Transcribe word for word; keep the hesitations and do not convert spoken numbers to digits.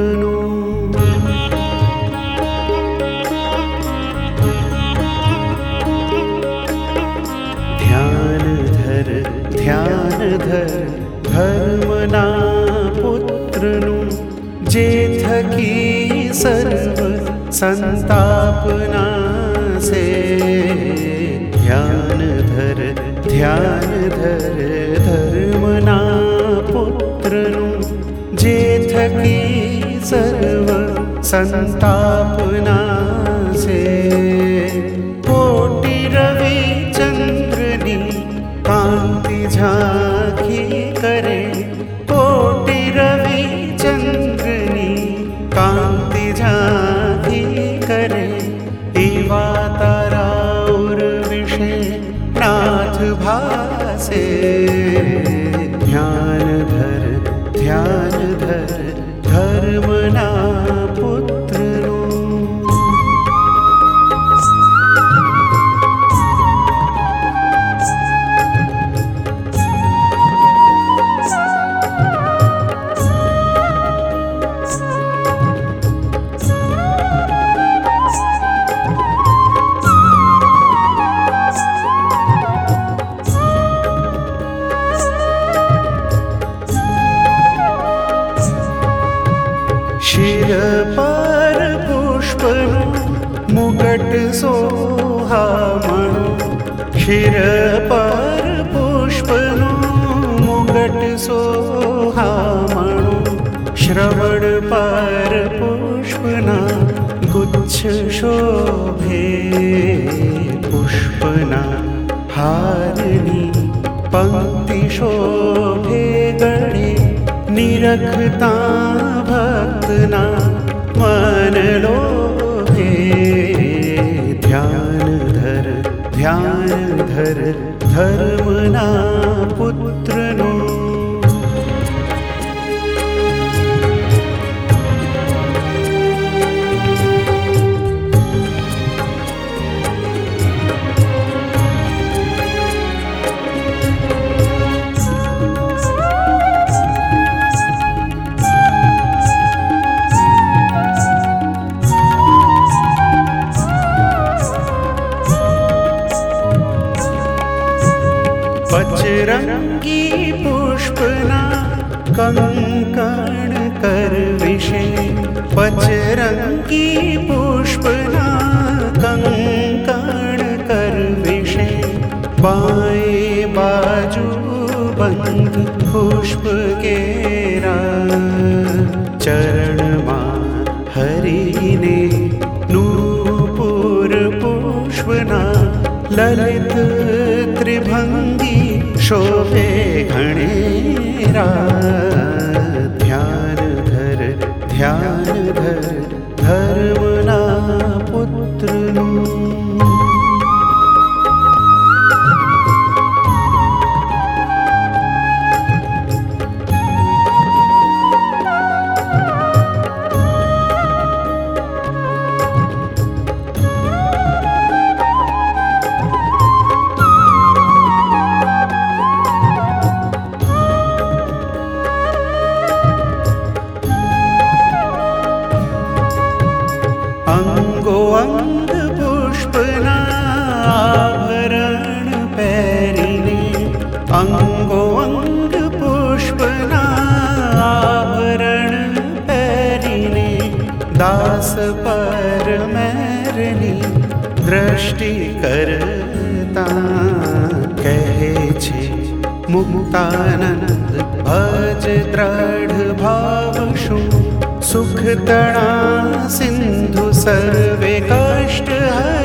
पुत्रनु। ध्यान धर ध्यान धर धर्मना पुत्रनु, जे थकी सर्व संतापना से। ध्यान धर ध्यान धर धर्मना पुत्रनु, जे थकी सर्व संतापना से। कोटि रवि चंद्रनी कांति झांकी करे, कोटि रवि चंद्रनी कांति झांकी करे। एवा तारा उर्विषे नाथ भासे। ध्यान धर ध्यान धर धर्मना पुत्रनु। शिर पर पुष्पनु मुकुट सोहामणु। शिर पर पुष्पनु मुकुट सोहामणु। श्रवण पर पुष्पना गुच्छ शोभे। पुष्पना हारनी पंक्ति शोभे गणे। निरखता भक्तना मन लोभे। ध्यान धर ध्यान धर धर्मना पुत्रनु। पचरंगी पुष्पना कंकण कर विषे। पचरंगी पुष्पना कंकण कर विषे। बाएं बाजू बंद पुष्प केरा। चरण मां हरि ने नूपुर पुष्पना। ललित त्रिभंगी शोभे घणेरा। ध्यान धर ध्यान धर धर्मना पुत्रनु। अंगो अंग पुष्पना आभरण पैरिने। अंगो अंग पुष्पना आभरण पैरिने। दास पर मैरनी दृष्टि करता। कहे छे मुक्तानंद भज दृढ़ भावशु। सुख तणा सिंधु सर्वे कष्ट है।